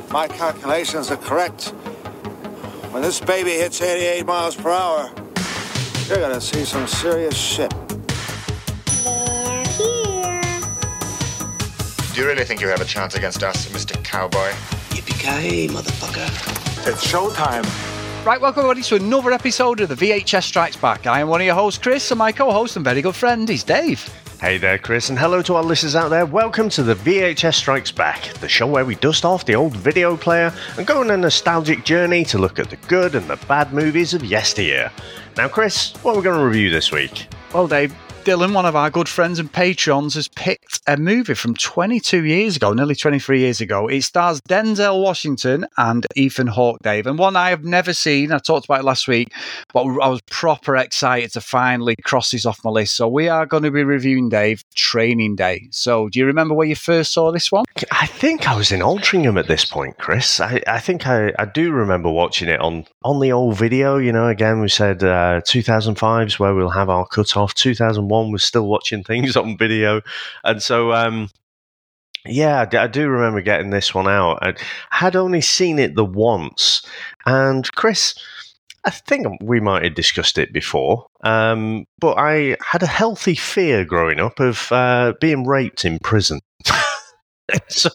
my calculations are correct, when this baby hits 88 miles per hour, you're gonna see some serious shit. They're here. Do you really think you have a chance against us, Mr. Cowboy? Yippee-ki-yay, motherfucker. It's showtime. Right, welcome everybody to another episode of the VHS Strikes Back. I am one of your hosts, Chris, and my co-host and very good friend is Dave. Hey there, Chris, and hello to our listeners out there. Welcome to the VHS Strikes Back, the show where we dust off the old video player and go on a nostalgic journey to look at the good and the bad movies of yesteryear. Now, Chris, what are we going to review this week? Well, Dave, Dylan, one of our good friends and patrons, has picked a movie from 22 years ago, nearly 23 years ago. It stars Denzel Washington and Ethan Hawke, Dave, and one I have never seen. I talked about it last week, but I was proper excited to finally cross this off my list. So we are going to be reviewing, Dave, Training Day. So do you remember where you first saw this one? I think I was in Altrincham at this point, Chris. I think I do remember watching it on the old video. You know, again, we said 2005's where we'll have our cut-off. 2001 was still watching things on video. And so, yeah, I do remember getting this one out. I had only seen it the once. And Chris, I think we might have discussed it before, but I had a healthy fear growing up of being raped in prison. so,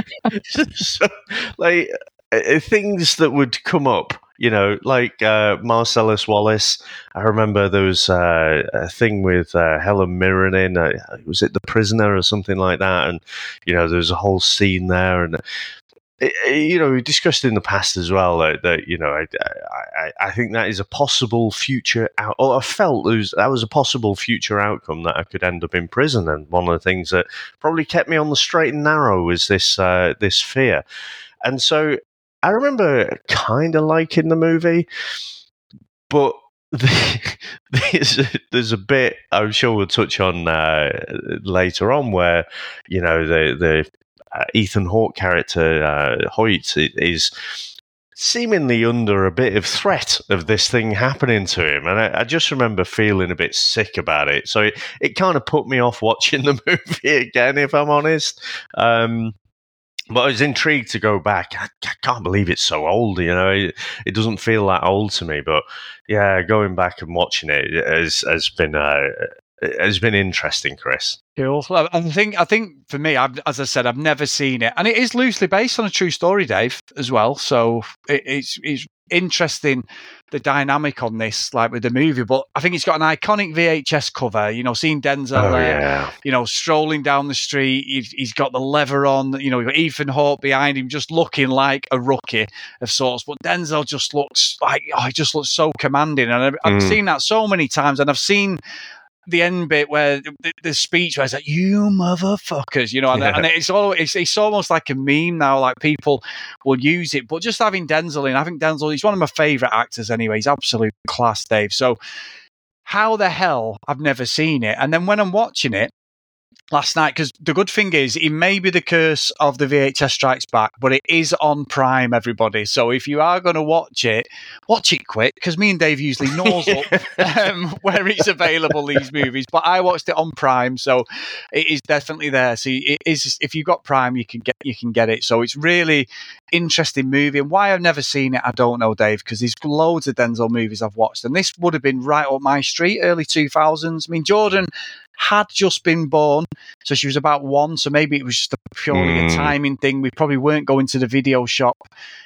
like, things that would come up, you know, like Marcellus Wallace. I remember there was a thing with Helen Mirren in, was it The Prisoner or something like that? And, you know, there was a whole scene there. And, you know, we discussed in the past as well that you know, I think that is a possible future or I felt that was a possible future outcome, that I could end up in prison. And one of the things that probably kept me on the straight and narrow was this fear. And so I remember kind of liking the movie, but there's a bit I'm sure we'll touch on later on where, you know, the Ethan Hawke character, Hoyt, is seemingly under a bit of threat of this thing happening to him. And I just remember feeling a bit sick about it. So it kind of put me off watching the movie again, if I'm honest. But I was intrigued to go back. I can't believe it's so old, you know. It doesn't feel that old to me. But yeah, going back and watching it has been interesting, Chris. Cool. I think for me, as I said, I've never seen it, and it is loosely based on a true story, Dave, as well. So it's interesting, the dynamic on this, like with the movie. But I think it's got an iconic VHS cover. You know, seeing Denzel there, you know, strolling down the street. He's got the leather on. You know, you've got Ethan Hawke behind him, just looking like a rookie of sorts. But Denzel just looks like, he just looks so commanding. And I've seen that so many times, and I've seen the end bit where the speech where it's like, "You motherfuckers," you know, and it's almost like a meme now. Like, people will use it, but just having Denzel in, I think Denzel, he's one of my favourite actors anyway. He's absolute class, Dave. So how the hell I've never seen it, and then when I'm watching it last night, because the good thing is, it may be the curse of the VHS Strikes Back, but it is on Prime, everybody. So if you are going to watch it quick, because me and Dave usually knows up where it's available, these movies. But I watched it on Prime, so it is definitely there. So it is, if you've got Prime, you can get it. So it's really interesting movie. And why I've never seen it, I don't know, Dave, because there's loads of Denzel movies I've watched, and this would have been right up my street, early 2000s. I mean, Jordan had just been born, so she was about 1, so maybe it was just purely a timing thing. We probably weren't going to the video shop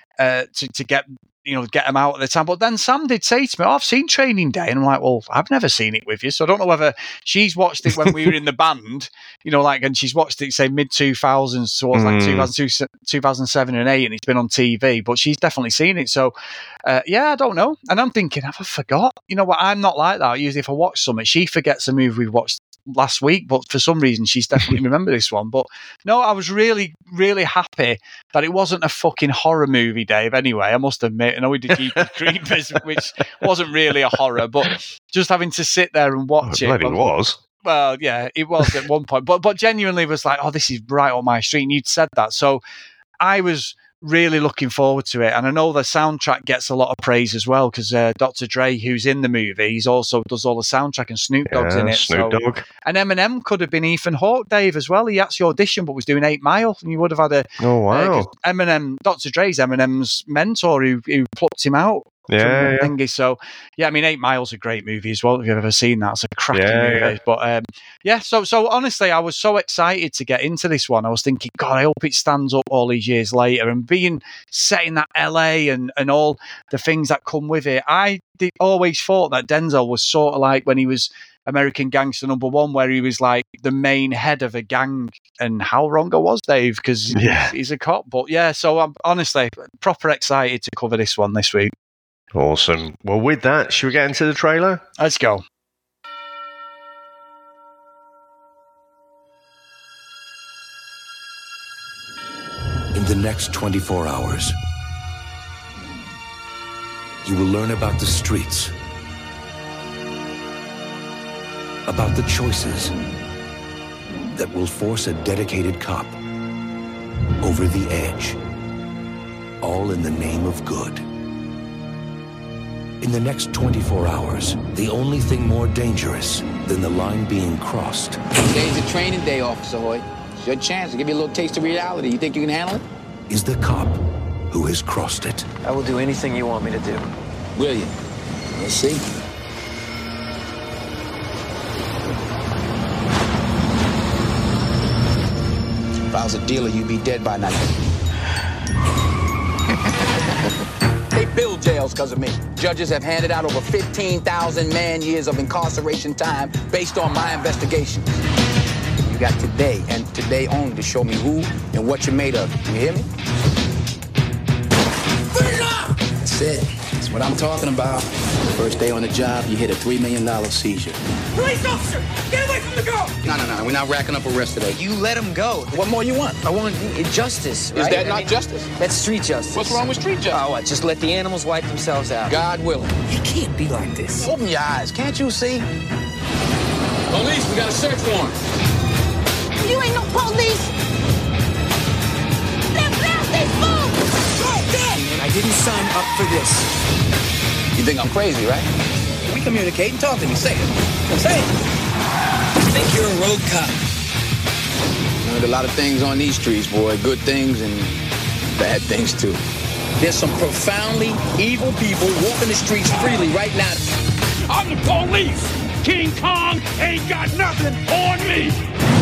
to get them out at the time. But then Sam did say to me, "I've seen Training Day," and I'm like, "Well, I've never seen it with you, so I don't know whether she's watched it when we were in the band, you know, like, and she's watched it, say, mid-2000s towards like 2002, 2007 and 8, and it's been on TV, but she's definitely seen it." So, yeah, I don't know. And I'm thinking, have I forgot? You know what? I'm not like that. Usually if I watch something, she forgets a movie we watched last week, but for some reason she's definitely remembered this one. But no, I was really, really happy that it wasn't a fucking horror movie, Dave. Anyway, I must admit, I know we did Jeepers Creepers, which wasn't really a horror, but just having to sit there and watch it. It was. Well, yeah, it was at one point, but genuinely was like, "Oh, this is right on my street." And you'd said that, so I was really looking forward to it. And I know the soundtrack gets a lot of praise as well because Dr. Dre, who's in the movie, he's also does all the soundtrack, and Snoop Dogg's in it. Snoop Dogg. And Eminem could have been Ethan Hawke, Dave, as well. He actually auditioned but was doing 8 Mile, and you would have had a... Oh, wow. Eminem, Dr. Dre's Eminem's mentor who plucked him out. Yeah. Thingy. So, yeah, I mean, 8 Mile's a great movie as well, if you've ever seen that. It's a cracking movie. Yeah. But, so honestly, I was so excited to get into this one. I was thinking, God, I hope it stands up all these years later. And being set in that LA and all the things that come with it, I always thought that Denzel was sort of like when he was American Gangster #1, where he was like the main head of a gang. And how wrong I was, Dave, because he's a cop. But yeah, so I'm honestly proper excited to cover this one this week. Awesome. Well, with that, should we get into the trailer? Let's go. In the next 24 hours, you will learn about the streets, about the choices that will force a dedicated cop over the edge, all in the name of good. In the next 24 hours, the only thing more dangerous than the line being crossed Today's a training day, Officer Hoyt. It's your chance to give you a little taste of reality. You think you can handle it? is the cop who has crossed it. I will do anything you want me to do. Will you? Let's see. If I was a dealer, you'd be dead by now. They build jails because of me. Judges have handed out over 15,000 man-years of incarceration time based on my investigations. You got today and today only to show me who and what you're made of. You hear me? That's it. That's what I'm talking about. First day on the job, you hit a $3 million seizure. Police officer, get away from the girl! No. We're not racking up arrests today. You let him go. What more you want? I want justice, right? Is that not justice? That's street justice. What's wrong with street justice? Oh, what? Just let the animals wipe themselves out. God willing. You can't be like this. Open your eyes. Can't you see? Police, we got a search warrant. You ain't no police! They're these fools! And I didn't sign up for this. You think I'm crazy, right? We communicate and talk to me. Say it. Say it. I think you're a road cop. Learned a lot of things on these streets, boy. Good things and bad things, too. There's some profoundly evil people walking the streets freely right now. I'm the police! King Kong ain't got nothing on me!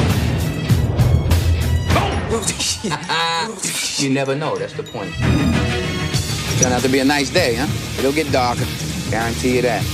You never know. That's the point. Turn out to be a nice day, huh? It'll get darker. Guarantee you that.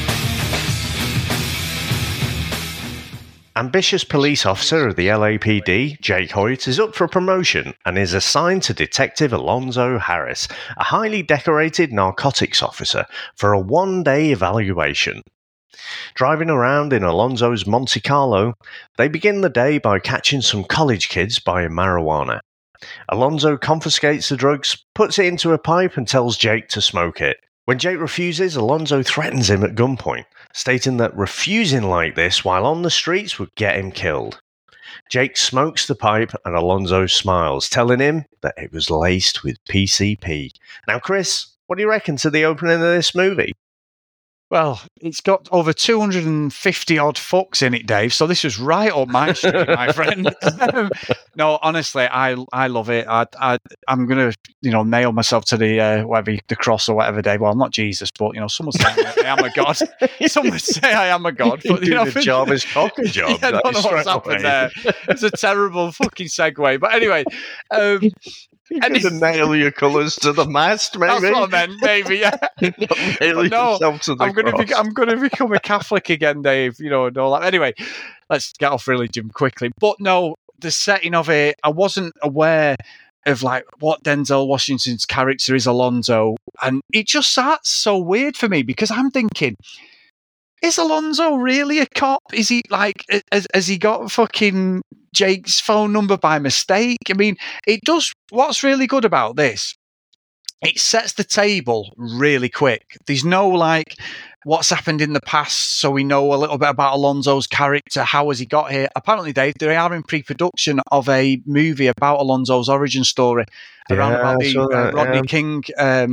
Ambitious police officer of the LAPD, Jake Hoyt, is up for promotion and is assigned to Detective Alonzo Harris, a highly decorated narcotics officer, for a one-day evaluation. Driving around in Alonzo's Monte Carlo, they begin the day by catching some college kids buying marijuana. Alonzo confiscates the drugs, puts it into a pipe and tells Jake to smoke it. When Jake refuses, Alonzo threatens him at gunpoint, stating that refusing like this while on the streets would get him killed. Jake smokes the pipe and Alonzo smiles, telling him that it was laced with PCP. Now, Chris, what do you reckon to the opening of this movie? Well, it's got over 250 odd fucks in it, Dave. So this was right up my street, my friend. No, honestly, I love it. I'm gonna, nail myself to the cross or whatever, Dave. Well, I'm not Jesus, but some would say I am a god. Some would say I am a god. But the job is cock a job. I don't know what's happened there. It's a terrible fucking segue. But anyway. You're going to nail your colours to the mast, maybe? That's what I meant, maybe, yeah. Yourself to the cross. I'm going to become a Catholic again, Dave, and all that. Anyway, let's get off religion quickly. But no, the setting of it, I wasn't aware of what Denzel Washington's character is, Alonzo. And it just starts so weird for me because I'm thinking, is Alonzo really a cop? Is he has he got fucking Jake's phone number by mistake? I mean, it does. What's really good about this it sets the table really quick. There's no like what's happened in the past, so we know a little bit about Alonso's character. How has he got here? Apparently, Dave, they are in pre-production of a movie about Alonso's origin story around about the Rodney King,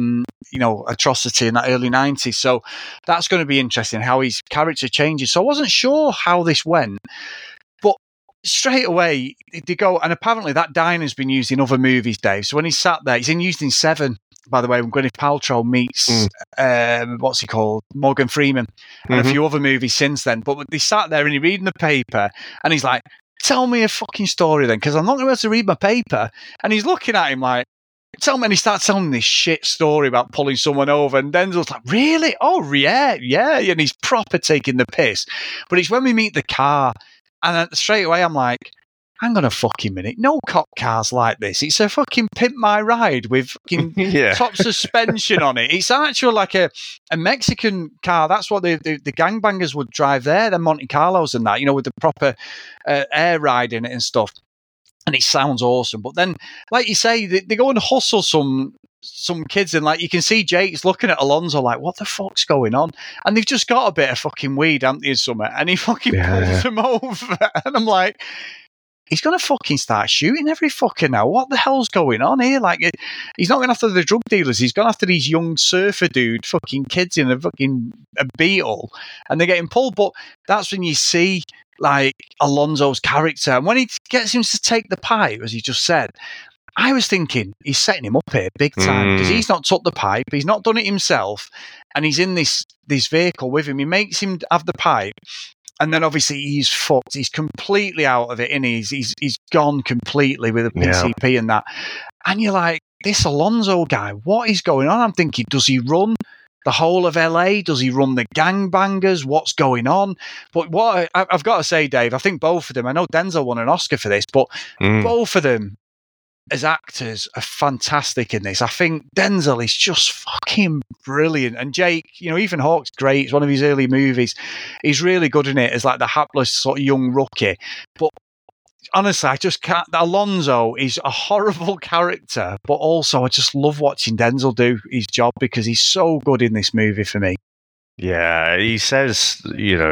atrocity in that early 90s. So that's going to be interesting how his character changes. So I wasn't sure how this went, but straight away they go, and apparently that diner's been used in other movies, Dave. So when he sat there, he's used in Seven, by the way, when Gwyneth Paltrow meets what's he called, Morgan Freeman, and a few other movies since then. But they sat there and he's reading the paper, and he's like, "Tell me a fucking story then, because I'm not going to be able to read my paper." And he's looking at him like, "Tell me." And he starts telling this shit story about pulling someone over, and Denzel's like, "Really? Oh yeah." And he's proper taking the piss. But it's when we meet the car, and then straight away I'm like, hang on a fucking minute. No cop cars like this. It's a fucking Pimp My Ride with fucking top suspension on it. It's actually like a Mexican car. That's what the gangbangers would drive there, the Monte Carlos and that, with the proper air ride in it and stuff. And it sounds awesome. But then, like you say, they go and hustle some kids, and like you can see Jake's looking at Alonso like, what the fuck's going on? And they've just got a bit of fucking weed, haven't they, or something? And he fucking pulls them over. And I'm like, he's going to fucking start shooting every fucker now. What the hell's going on here? Like, he's not going after the drug dealers. He's gone after these young surfer dude, fucking kids in a Beetle, and they're getting pulled. But that's when you see, like, Alonso's character. And when he gets him to take the pipe, as he just said, I was thinking he's setting him up here big time, because he's not took the pipe. He's not done it himself. And he's in this vehicle with him. He makes him have the pipe. And then obviously he's fucked. He's completely out of it, and he's gone completely with a PCP and that. And you're like, this Alonso guy, what is going on? I'm thinking, does he run the whole of LA? Does he run the gangbangers? What's going on? But what I've got to say, Dave, I think both of them, I know Denzel won an Oscar for this, but both of them as actors are fantastic in this. I think Denzel is just fucking brilliant. And Jake, Ethan Hawke's great. It's one of his early movies. He's really good in it as like the hapless sort of young rookie. But honestly, I just can't. Alonso is a horrible character, but also I just love watching Denzel do his job because he's so good in this movie for me. Yeah, he says,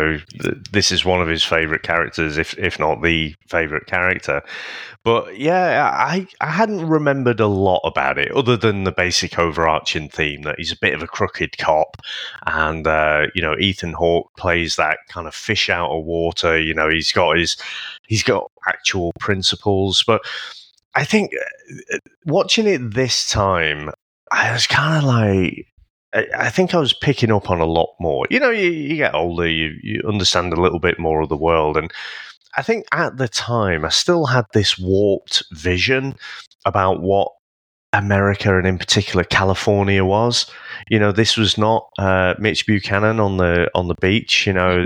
this is one of his favourite characters, if not the favourite character. But yeah, I hadn't remembered a lot about it, other than the basic overarching theme that he's a bit of a crooked cop. And, Ethan Hawke plays that kind of fish out of water. He's got actual principles. But I think watching it this time, I was kind of like, I think I was picking up on a lot more. You get older, you understand a little bit more of the world. And I think at the time, I still had this warped vision about what America, and in particular California, was. This was not Mitch Buchanan on the beach.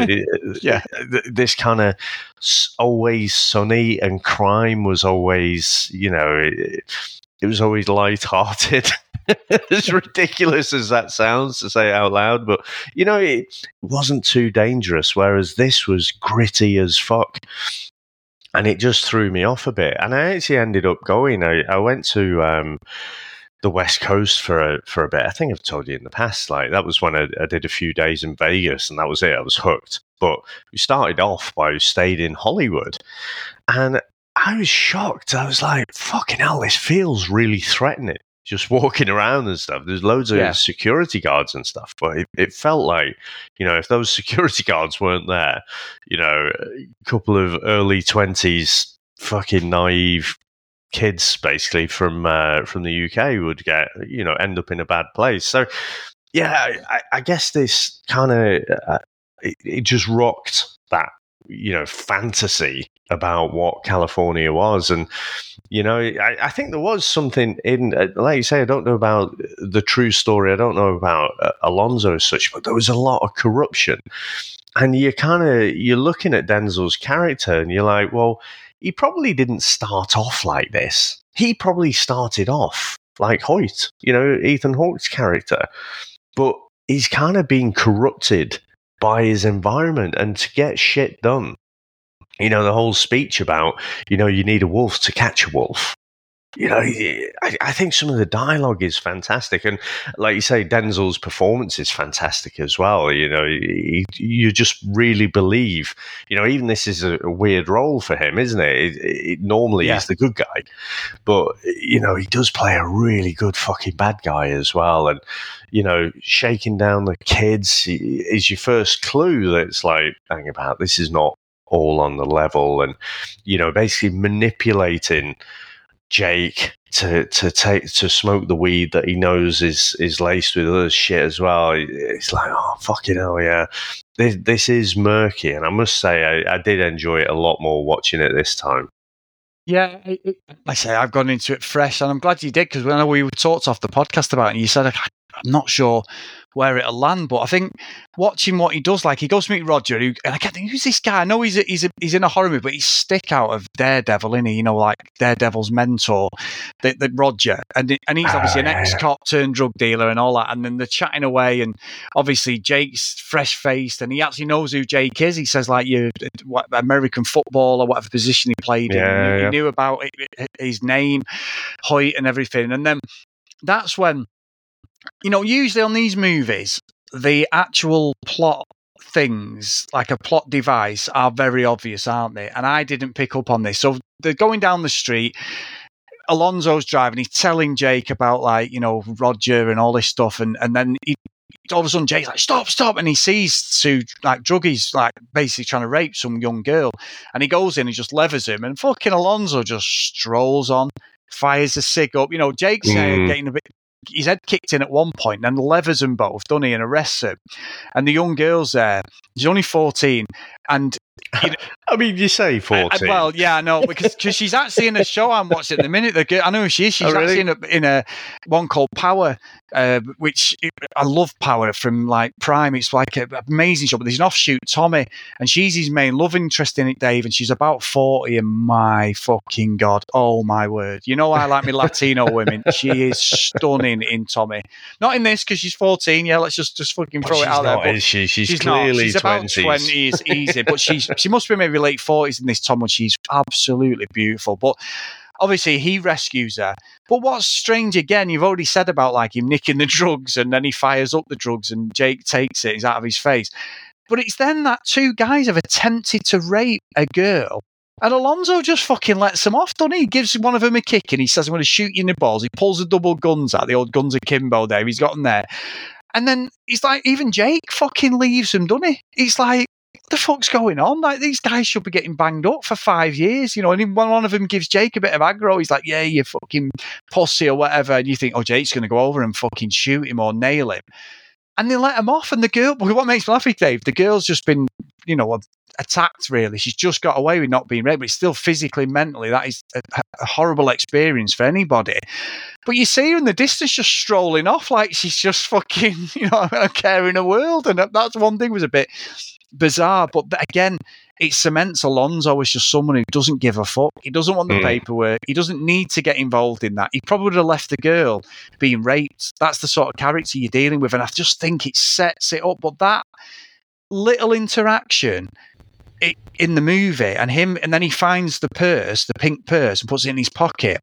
This kind of always sunny, and crime was always, it was always lighthearted. As ridiculous as that sounds to say it out loud, but it wasn't too dangerous, whereas this was gritty as fuck, and it just threw me off a bit. And I actually ended up going, I went to the West Coast for a bit. I think I've told you in the past, like that was when I did a few days in Vegas, and that was it. I was hooked. But we started off by stayed in Hollywood, and I was shocked. I was like, fucking hell, this feels really threatening. Just walking around and stuff. There's loads of security guards and stuff, but it felt like, if those security guards weren't there, a couple of early 20s fucking naive kids, basically from the UK, would get, end up in a bad place. So, yeah, I guess this kind of it just rocked that fantasy about what California was. And I think there was something in, like you say, I don't know about the true story, I don't know about Alonso as such, but there was a lot of corruption. And you're looking at Denzel's character, and you're like, well, he probably didn't start off like this. He probably started off like Hoyt, Ethan Hawke's character, but he's kind of being corrupted by his environment, and to get shit done. The whole speech about, you need a wolf to catch a wolf. you know, I think some of the dialogue is fantastic, and like you say, Denzel's performance is fantastic as well. You know, you just really believe. You know, even this is a weird role for him, isn't it? Normally he's the good guy, but you know, he does play a really good fucking bad guy as well, and you know, shaking down the kids is your first clue that it's like, hang about, this is not all on the level, and you know, basically manipulating Jake to smoke the weed that he knows is laced with other shit as well. It's like, oh fucking hell, yeah. This is murky, and I must say I did enjoy it a lot more watching it this time. Yeah, like I say, I've gone into it fresh, and I'm glad you did, because when we talked off the podcast about it, and you said, I'm not sure where it'll land, but I think watching what he does, like he goes to meet Roger, and I can't think, who's this guy? I know he's in a horror movie, but he's stick out of Daredevil, isn't he? You know, like Daredevil's mentor, the Roger, and he's obviously an ex-cop turned drug dealer and all that, and then they're chatting away, and obviously Jake's fresh-faced, and he actually knows who Jake is. He says, like, you American football or whatever position he played in. He knew about his name, height, and everything, and then that's when, you know, usually on these movies, the actual plot things, like a plot device, are very obvious, aren't they? And I didn't pick up on this. So they're going down the street. Alonzo's driving. He's telling Jake about, like, you know, Roger and all this stuff. And then all of a sudden Jake's like, stop. And he sees two, like, druggies, like, basically trying to rape some young girl. And he goes in and just levers him. And fucking Alonzo just strolls on, fires a cig up. You know, Jake's getting a bit... His head kicked in at one point, and levers them both, doesn't he, and arrests him. And the young girl's there. She's only 14, and you know, I mean, you say 14. Well, yeah, I know, because she's actually in a show I'm watching at the minute. The girl, I know who she is. She's actually in a one called Power, which I love Power from, like, Prime. It's like an amazing show, but there's an offshoot, Tommy, and she's his main love interest in it, Dave, and she's about 40, and my fucking God, oh my word. You know I like me Latino women. She is stunning in Tommy. Not in this, because she's 14, yeah, let's just fucking throw it out there. But is she? She's clearly She's about 20s. 20s, easy, but she must be maybe late 40s in this Tom, when she's absolutely beautiful. But obviously he rescues her. But what's strange, again, you've already said about, like, him nicking the drugs, and then he fires up the drugs and Jake takes it, he's out of his face. But it's then that two guys have attempted to rape a girl, and Alonzo just fucking lets them off, doesn't he? He gives one of them a kick, and he says, I'm going to shoot you in the balls. He pulls the double guns out, the old guns akimbo there, he's got them there. And then he's like, even Jake fucking leaves him, doesn't he? He's like, what the fuck's going on? Like, these guys should be getting banged up for 5 years, you know. And one of them gives Jake a bit of aggro. He's like, yeah, you fucking pussy or whatever. And you think, oh, Jake's going to go over and fucking shoot him or nail him. And they let him off. And the girl, what makes me laugh, Dave, the girl's just been, you know, attacked, really. She's just got away with not being raped, but it's still physically, mentally, that is a horrible experience for anybody. But you see her in the distance just strolling off like she's just fucking, you know, a care in the world. And that's one thing was a bit bizarre. But again, it cements Alonzo as just someone who doesn't give a fuck. He doesn't want the paperwork. He doesn't need to get involved in that. He probably would have left the girl being raped. That's the sort of character you're dealing with. And I just think it sets it up. But that little interaction in the movie, and then he finds the purse, the pink purse, and puts it in his pocket.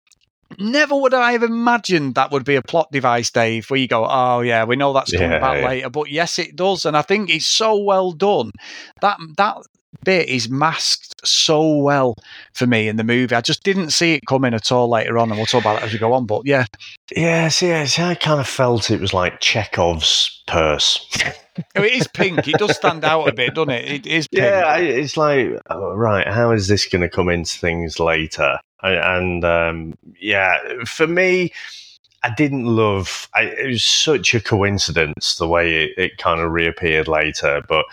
Never would I have imagined that would be a plot device, Dave, where you go, oh yeah, we know that's coming back later. But yes, it does. And I think it's so well done. That bit is masked so well for me in the movie. I just didn't see it coming at all later on, and we'll talk about it as we go on. But yeah. See, I kind of felt it was like Chekhov's purse. It is pink. It does stand out a bit, doesn't it? It is pink. Yeah, it's like, right, how is this going to come into things later? And for me, I didn't love... it was such a coincidence, the way it kind of reappeared later. But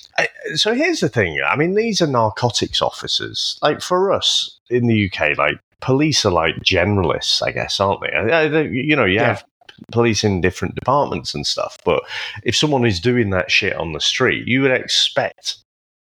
so here's the thing. I mean, these are narcotics officers. Like, for us in the UK, like, police are like generalists, I guess, aren't they? You know, you have police in different departments and stuff. But if someone is doing that shit on the street, you would expect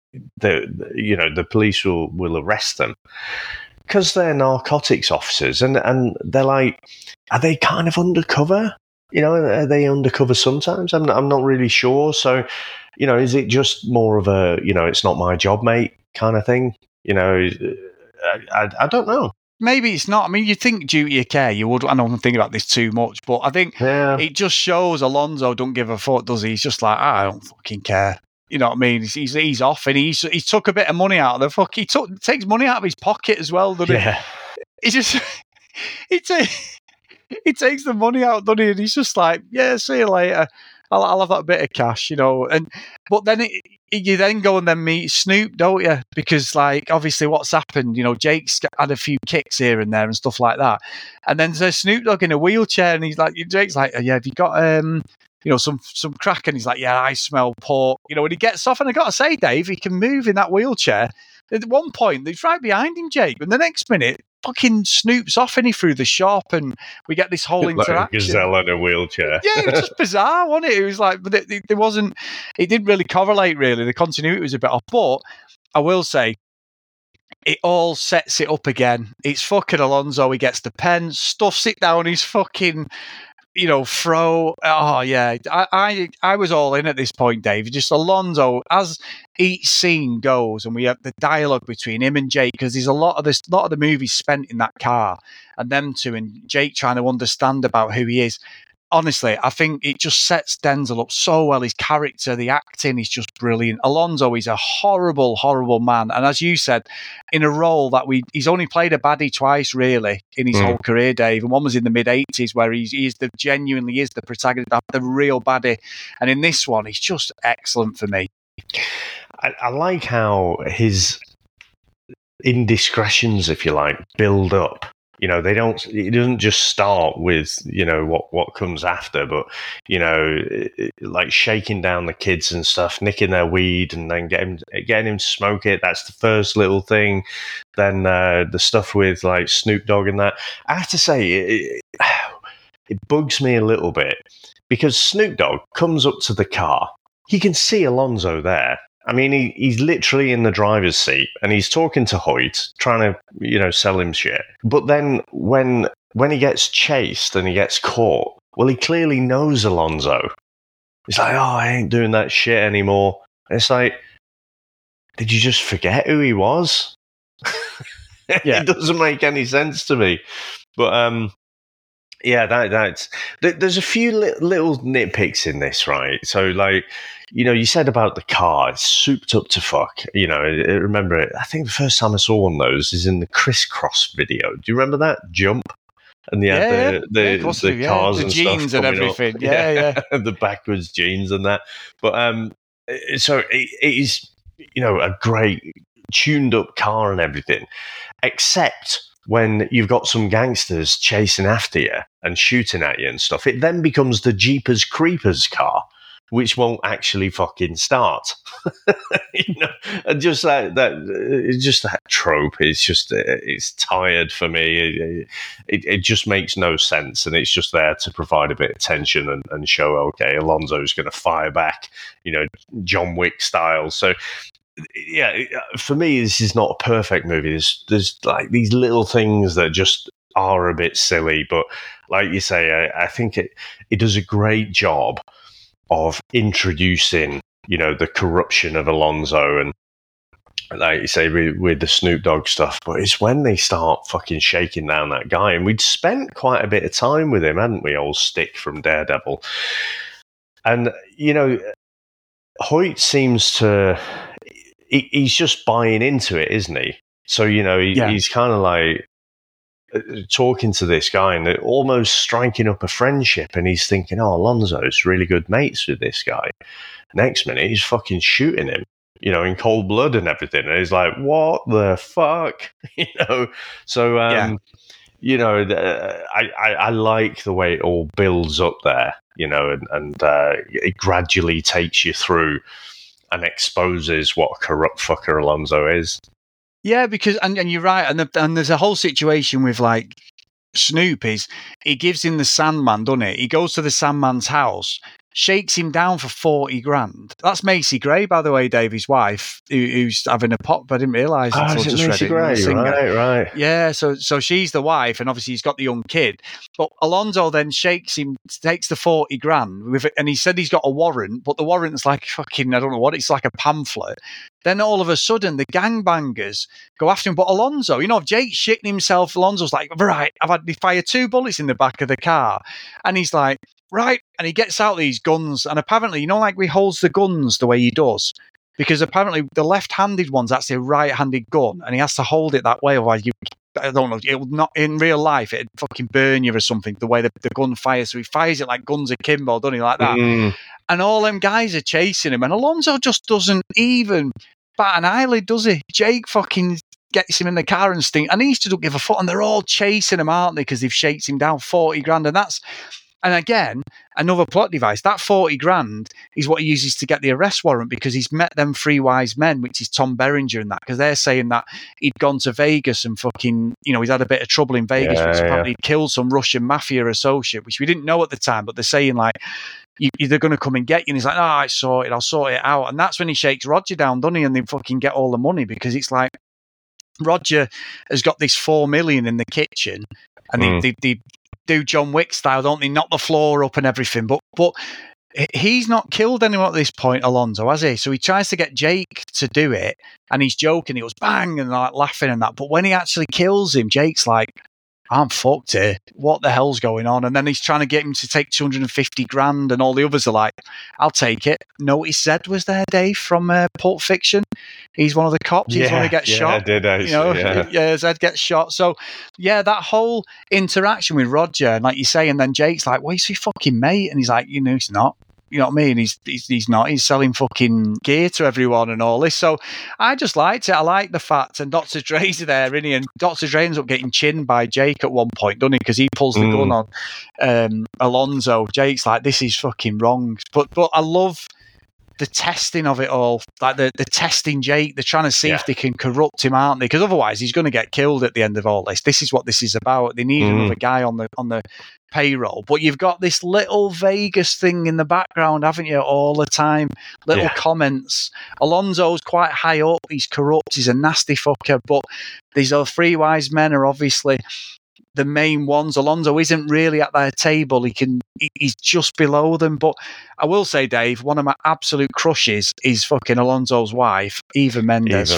the police will arrest them. Because they're narcotics officers, and they're like, are they kind of undercover? You know, are they undercover sometimes? I'm not really sure. So, you know, is it just more of a, you know, it's not my job, mate, kind of thing? You know, I don't know. maybe it's not. I mean, you think duty of care, you would. I know I'm thinking about this too much, but I think it just shows Alonso don't give a fuck, does he? He's just like, I don't fucking care. You know what I mean? He's off, and he took a bit of money out of the fuck. He takes money out of his pocket as well, doesn't he? He just he takes the money out, doesn't he? And he's just like, yeah, see you later. I'll have that bit of cash, you know. But then you then go and then meet Snoop, don't you? Because like obviously what's happened, you know, Jake's had a few kicks here and there and stuff like that. And then there's Snoop Dogg in a wheelchair, and Jake's like, yeah, have you got you know, some crack? And he's like, yeah, I smell pork. You know, when he gets off, and I got to say, Dave, he can move in that wheelchair. At one point, he's right behind him, Jake, and the next minute, fucking Snoop's off and he through the shop, and we get this whole interaction. Like a gazelle in a wheelchair. Yeah, it was just bizarre, wasn't it? It was like, but there wasn't, it didn't really correlate, really. The continuity was a bit off. But I will say, it all sets it up again. It's fucking Alonso. He gets the pen, stuffs it down his fucking, you know, throw. Oh yeah, I was all in at this point, Dave. Just Alonso, as each scene goes, and we have the dialogue between him and Jake, because there's a lot of the movie spent in that car, and them two, and Jake trying to understand about who he is. Honestly, I think it just sets Denzel up so well. His character, the acting is just brilliant. Alonso is a horrible, horrible man. And as you said, in a role that he's only played a baddie twice, really, in his whole career, Dave. And one was in the mid-'80s, where he genuinely is the protagonist, the real baddie. And in this one, he's just excellent for me. I like how his indiscretions, if you like, build up. You know, it doesn't just start with, you know, what comes after, but, you know, like shaking down the kids and stuff, nicking their weed, and then getting him to smoke it. That's the first little thing. Then the stuff with like Snoop Dogg and that. I have to say, it bugs me a little bit, because Snoop Dogg comes up to the car. He can see Alonso there. I mean, he's literally in the driver's seat, and he's talking to Hoyt, trying to, you know, sell him shit. But then when he gets chased and he gets caught, well, he clearly knows Alonso. He's like, oh, I ain't doing that shit anymore. And it's like, did you just forget who he was? Yeah. It doesn't make any sense to me. But yeah, there's a few little nitpicks in this, right? So, like, you know, you said about the car, it's souped up to fuck. You know, I remember it. I think the first time I saw one of those is in the Crisscross video. Do you remember that? Jump? And the cars the and jeans stuff and everything. Up. Yeah. The backwards jeans and that. But so it is, you know, a great tuned up car and everything, except when you've got some gangsters chasing after you and shooting at you and stuff. It then becomes the Jeepers Creepers car, which won't actually fucking start. You know, and just that it's just that trope. It's just it's tired for me. It just makes no sense, and it's just there to provide a bit of tension and show, okay, Alonso's going to fire back, you know, John Wick style. So yeah, for me, this is not a perfect movie. There's like these little things that just are a bit silly, but like you say, I think it does a great job of introducing, you know, the corruption of Alonso, and like you say, with the Snoop Dogg stuff. But it's when they start fucking shaking down that guy, and we'd spent quite a bit of time with him, hadn't we, old Stick from Daredevil? And, you know, Hoyt seems to, he's just buying into it, isn't he? So, you know, he's kind of like talking to this guy and almost striking up a friendship, and he's thinking, oh, Alonso's really good mates with this guy. Next minute, he's fucking shooting him, you know, in cold blood and everything. And he's like, what the fuck? You know? So, you know, I like the way it all builds up there, you know, and it gradually takes you through and exposes what a corrupt fucker Alonso is. Yeah, because and you're right, and there's a whole situation with like Snoop is he gives him the Sandman, doesn't it? He goes to the Sandman's house, shakes him down for 40 grand. That's Macy Gray, by the way, Davey's wife, who's having a pop. I didn't realise until I just Macy read it. Gray, right. Yeah, so she's the wife, and obviously he's got the young kid. But Alonso then shakes him, takes the 40 grand with it, and he said he's got a warrant, but the warrant's like fucking, I don't know what, it's like a pamphlet. Then all of a sudden, the gangbangers go after him. But Alonzo, if Jake's shitting himself, Alonzo's like, right, they fire 2 bullets in the back of the car. And he's like, right. And he gets out these guns. And apparently, like he holds the guns the way he does. Because apparently the left-handed one's actually a right-handed gun. And he has to hold it that way. Otherwise, I don't know, it would not, in real life, it'd fucking burn you or something, the way the gun fires. So he fires it like guns akimbo, doesn't he, like that? And all them guys are chasing him. And Alonzo just doesn't even bat an eyelid, does he? Jake fucking gets him in the car and and he still don't give a fuck. And they're all chasing him, aren't they? Because they've shaked him down 40 grand. And again, another plot device. That 40 grand is what he uses to get the arrest warrant, because he's met them 3 wise men, which is Tom Berenger and that, because they're saying that he'd gone to Vegas and fucking, he's had a bit of trouble in Vegas, which apparently he'd killed some Russian mafia associate, which we didn't know at the time, but they're saying like, they're going to come and get you. And he's like, I saw it, I'll sort it out. And that's when he shakes Roger down, doesn't he? And they fucking get all the money, because it's like, Roger has got this 4 million in the kitchen, and they do John Wick style, don't they? Knock the floor up and everything. But he's not killed anyone at this point, Alonzo, has he? So he tries to get Jake to do it, and he's joking. He goes bang and like laughing and that. But when he actually kills him, Jake's like, I'm fucked here. What the hell's going on? And then he's trying to get him to take 250 grand, and all the others are like, I'll take it. Notice Zed was there, Dave, from Pulp Fiction. He's one of the cops. He's one who gets shot. I did actually, Zed gets shot. So, that whole interaction with Roger, and like you say, and then Jake's like, well, he's your fucking mate. And he's like, he's not. You know what I mean? He's not. He's selling fucking gear to everyone and all this. So I just liked it. I like the fact. And Dr. Dre's there, isn't he? And Dr. Dre ends up getting chinned by Jake at one point, doesn't he? Because he pulls the gun on Alonzo. Jake's like, this is fucking wrong. But I love the testing of it all, like the testing Jake. They're trying to see if they can corrupt him, aren't they? Because otherwise he's going to get killed at the end of all this. This is what this is about. They need another guy on the payroll, but you've got this little Vegas thing in the background, haven't you, all the time? Little comments. Alonzo's quite high up. He's corrupt. He's a nasty fucker. But these other 3 wise men are obviously the main ones. Alonzo isn't really at their table. He's just below them. But I will say, Dave, one of my absolute crushes is fucking Alonzo's wife, Eva Mendes.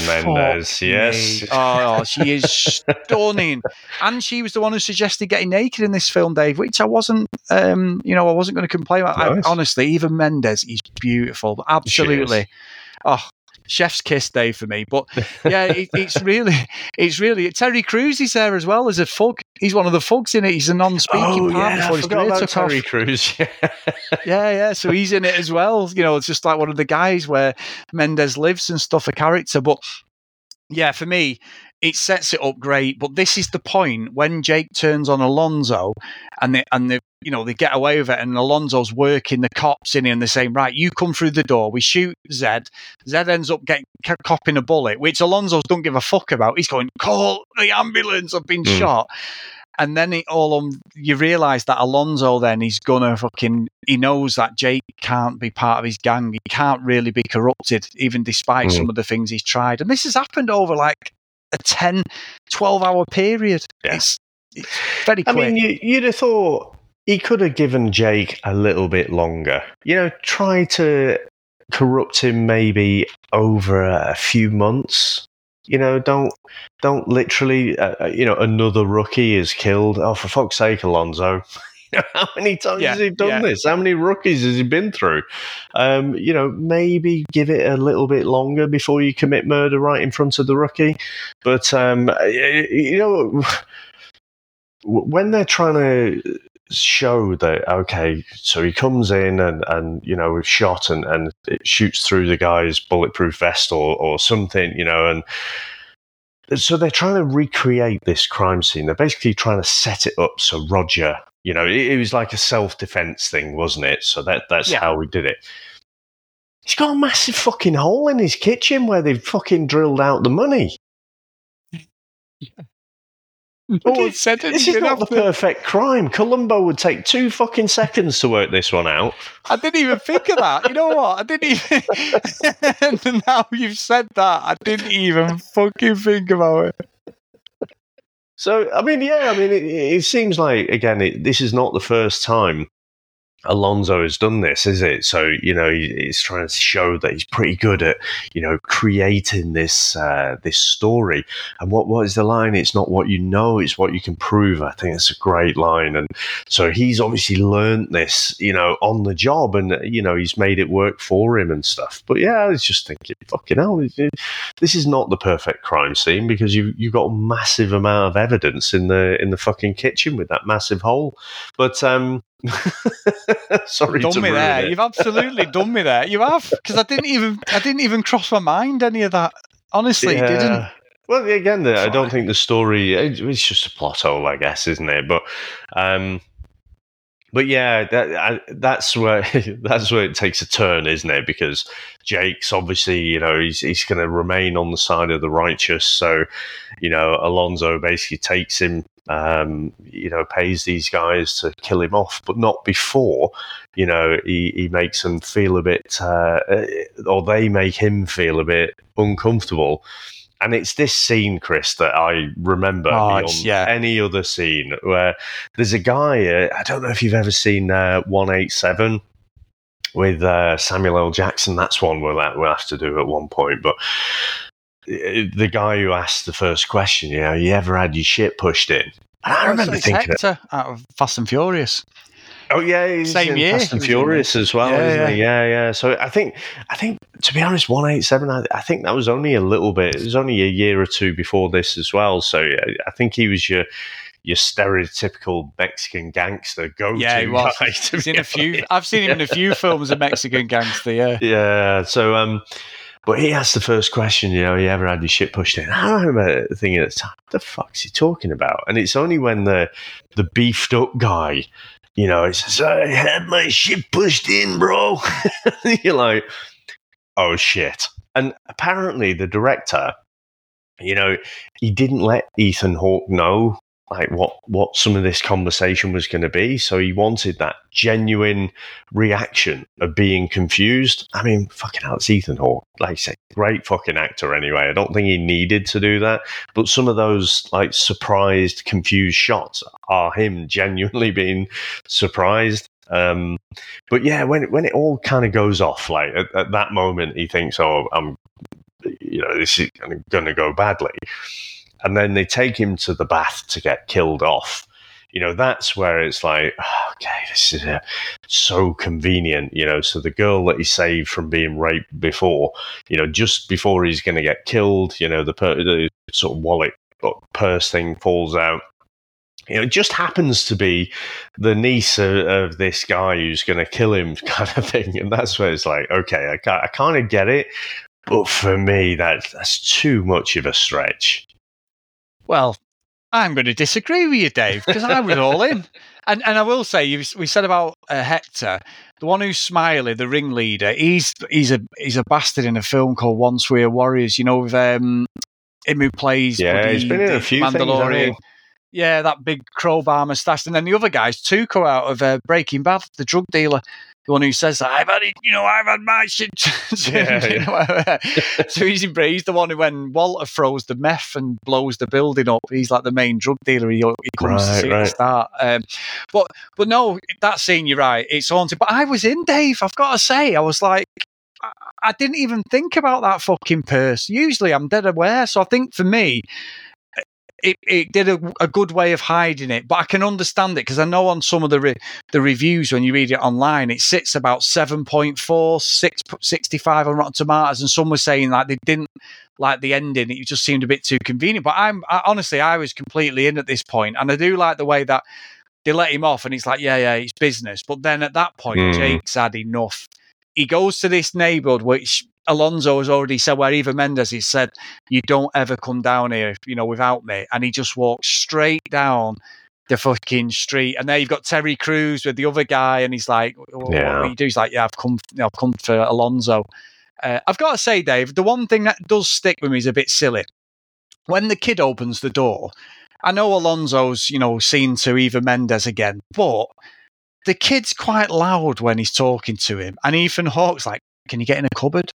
Yes. Oh, she is stunning. And she was the one who suggested getting naked in this film, Dave, which I wasn't, I wasn't going to complain about. Nice. Honestly, Eva Mendes is beautiful. Absolutely. Oh, chef's kiss, Dave, for me. But yeah, it's really Terry Crews is there as well as a fug. He's one of the fugs in it. He's a non-speaking part before his career took Terry off. Crews. Yeah. So he's in it as well. It's just like one of the guys where Mendes lives and stuff, a character. But yeah, for me, it sets it up great. But this is the point when Jake turns on Alonzo, and they get away with it, and Alonzo's working the cops in, and they're saying, right, you come through the door, we shoot Zed. Zed ends up copping a bullet, which Alonzo's don't give a fuck about. He's going, call the ambulance, I've been shot. And then you realise that Alonzo then he's gonna he knows that Jake can't be part of his gang. He can't really be corrupted, even despite some of the things he's tried. And this has happened over like a 10, 12-hour period. Yeah. It's very quick. I mean, you'd have thought he could have given Jake a little bit longer. Try to corrupt him maybe over a few months. Don't literally, another rookie is killed. Oh, for fuck's sake, Alonzo. How many times has he done this? How many rookies has he been through? Maybe give it a little bit longer before you commit murder right in front of the rookie. But, when they're trying to show that, okay, so he comes in and we've shot and it shoots through the guy's bulletproof vest or something, and so they're trying to recreate this crime scene. They're basically trying to set it up so Roger, it was like a self-defense thing, wasn't it? So that's how we did it. He's got a massive fucking hole in his kitchen where they've fucking drilled out the money. This is not the perfect crime. Columbo would take 2 fucking seconds to work this one out. I didn't even think of that. You know what? I didn't even... Now you've said that, I didn't even fucking think about it. So, it seems like, again, this is not the first time Alonso has done this, is it? So, he's trying to show that he's pretty good at, creating this this story. And what is the line? It's not what you know, it's what you can prove. I think it's a great line. And so he's obviously learned this, on the job, and, he's made it work for him and stuff. But yeah, I was just thinking, fucking hell, this is not the perfect crime scene, because you've got a massive amount of evidence in the fucking kitchen with that massive hole. But, sorry, done to me ruin there. it. You've absolutely done me there. You have, because I didn't even cross my mind any of that. Honestly, it didn't. Well, again, I don't think the story. It's just a plot hole, I guess, isn't it? But yeah, that's where it takes a turn, isn't it? Because Jake's obviously, he's going to remain on the side of the righteous. So, Alonso basically takes him, pays these guys to kill him off, but not before, he makes them feel a bit, or they make him feel a bit uncomfortable. And it's this scene, Chris, that I remember beyond any other scene, where there's a guy, I don't know if you've ever seen 187 with Samuel L. Jackson. That's one we'll have to do at one point. But the guy who asked the first question, you ever had your shit pushed in? And I remember thinking... Hector out of Fast and Furious. Oh yeah, he's same in year. Fast and Furious as well, isn't he? Yeah. So I think to be honest, 187. I think that was only a little bit. It was only a year or two before this as well. So I think he was your stereotypical Mexican gangster go-to he was. guy. He's in a few. I've seen him in a few films of Mexican gangster. Yeah. Yeah. So but he asked the first question. You ever had your shit pushed in? I remember thinking at the time, what the fuck's he talking about? And it's only when the beefed up guy, he says, I had my shit pushed in, bro. You're like, oh, shit. And apparently the director, he didn't let Ethan Hawke know like what some of this conversation was going to be. So he wanted that genuine reaction of being confused. I mean, fucking hell, it's Ethan Hawke. Like I say, great fucking actor anyway. I don't think he needed to do that. But some of those like surprised, confused shots are him genuinely being surprised. But yeah, when it all kind of goes off, like at that moment, he thinks, oh, this is going to go badly. And then they take him to the bath to get killed off. That's where it's like, okay, this is so convenient. So the girl that he saved from being raped before, just before he's going to get killed, the sort of wallet purse thing falls out. It just happens to be the niece of this guy who's going to kill him, kind of thing. And that's where it's like, okay, I kind of get it. But for me, that's too much of a stretch. Well, I'm going to disagree with you, Dave, because I was all in. And I will say, we said about Hector, the one who's Smiley, the ringleader. He's a bastard in a film called Once We Are Warriors. with him who plays he's been in a few Mandalorian. Things, yeah, that big crowbar mustache, and then the other guy's Tuco out of Breaking Bad, the drug dealer. The one who says, I've had my shit. So he's the one who, when Walter throws the meth and blows the building up, he's like the main drug dealer. He comes to see at the start. But no, that scene, you're right, it's haunted. But I was in, Dave, I've got to say. I was like, I didn't even think about that fucking purse. Usually I'm dead aware. So I think for me, it did a good way of hiding it, but I can understand it because I know on some of the reviews when you read it online, it sits about 7.4, 65 on Rotten Tomatoes, and some were saying like they didn't like the ending; it just seemed a bit too convenient. But honestly, I was completely in at this point, and I do like the way that they let him off, and he's like, yeah, it's business. But then at that point, Jake's had enough. He goes to this neighborhood, which Alonso has already said, where Eva Mendes has said, you don't ever come down here, without me. And he just walks straight down the fucking street. And there you've got Terry Crews with the other guy. And he's like, what do you do? He's like, yeah, I've come for Alonso. I've got to say, Dave, the one thing that does stick with me is a bit silly. When the kid opens the door, I know Alonso's, seen to Eva Mendes again, but the kid's quite loud when he's talking to him. And Ethan Hawke's like, can you get in a cupboard?